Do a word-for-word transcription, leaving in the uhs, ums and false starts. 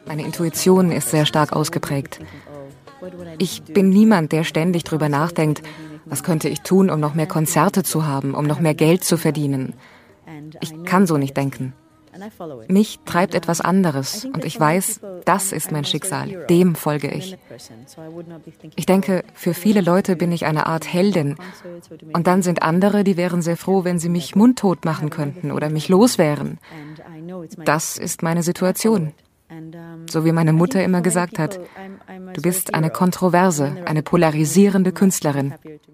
Meine Intuition ist sehr stark ausgeprägt. Ich bin niemand, der ständig drüber nachdenkt, was könnte ich tun, um noch mehr Konzerte zu haben, um noch mehr Geld zu verdienen. Ich kann so nicht denken. Mich treibt etwas anderes und ich weiß, das ist mein Schicksal, dem folge ich. Ich denke, für viele Leute bin ich eine Art Heldin und dann sind andere, die wären sehr froh, wenn sie mich mundtot machen könnten oder mich loswären. Das ist meine Situation. So wie meine Mutter immer gesagt hat, du bist eine kontroverse, eine polarisierende Künstlerin.